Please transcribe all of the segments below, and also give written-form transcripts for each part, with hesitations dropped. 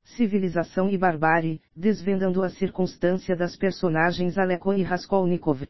Civilização e Barbárie, desvendando a circunstância das personagens Aleko e Raskolnikov.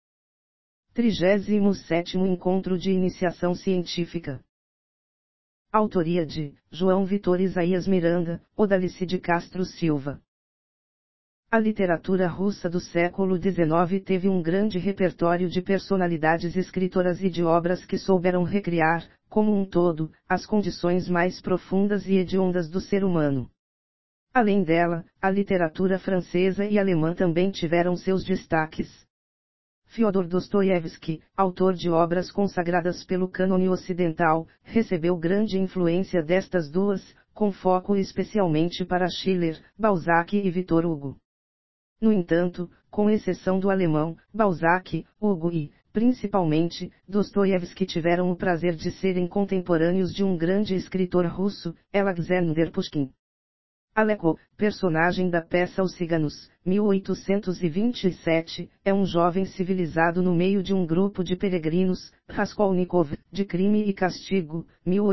37º Encontro de Iniciação Científica. Autoria de João Vitor Isaías Miranda, Odalice de Castro Silva. A literatura russa do século XIX teve um grande repertório de personalidades escritoras e de obras que souberam recriar, como um todo, as condições mais profundas e hediondas do ser humano. Além dela, a literatura francesa e alemã também tiveram seus destaques. Fyodor Dostoiévski, autor de obras consagradas pelo cânone ocidental, recebeu grande influência destas duas, com foco especialmente para Schiller, Balzac e Victor Hugo. No entanto, com exceção do alemão, Balzac, Hugo e, principalmente, Dostoiévski tiveram o prazer de serem contemporâneos de um grande escritor russo, Alexander Pushkin. Aleko, personagem da peça Os Ciganos, 1827, é um jovem civilizado no meio de um grupo de peregrinos. Raskolnikov, de Crime e Castigo,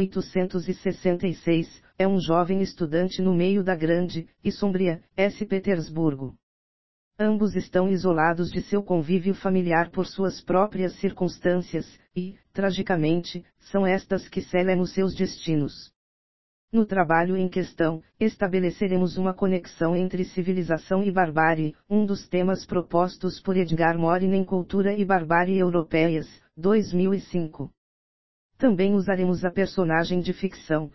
1866, é um jovem estudante no meio da grande e sombria Petersburgo. Ambos estão isolados de seu convívio familiar por suas próprias circunstâncias, e, tragicamente, são estas que selam os seus destinos. No trabalho em questão, estabeleceremos uma conexão entre civilização e barbárie, um dos temas propostos por Edgar Morin em Cultura e Barbárie Europeias, 2005. Também usaremos a personagem de ficção,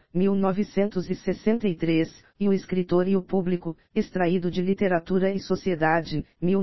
1963, e o escritor e o público, extraído de Literatura e Sociedade,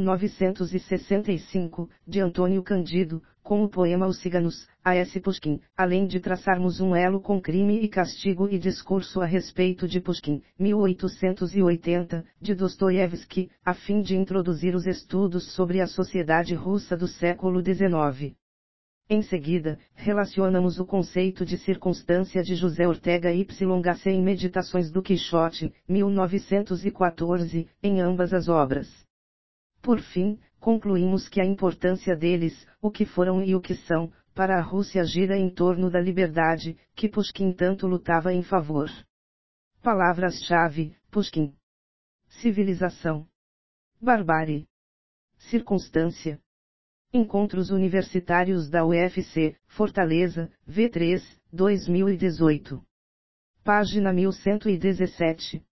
1965, de Antônio Cândido, com o poema Os Ciganos, A.S. Pushkin, além de traçarmos um elo com Crime e Castigo e Discurso a respeito de Pushkin, 1880, de Dostoiévski, a fim de introduzir os estudos sobre a sociedade russa do século XIX. Em seguida, relacionamos o conceito de circunstância de José Ortega y Gasset em Meditações do Quixote, 1914, em ambas as obras. Por fim, concluímos que a importância deles, o que foram e o que são, para a Rússia gira em torno da liberdade, que Pushkin tanto lutava em favor. Palavras-chave: Pushkin. Civilização. Barbárie. Circunstância. Encontros Universitários da UFC, Fortaleza, V3, 2018. Página 1117.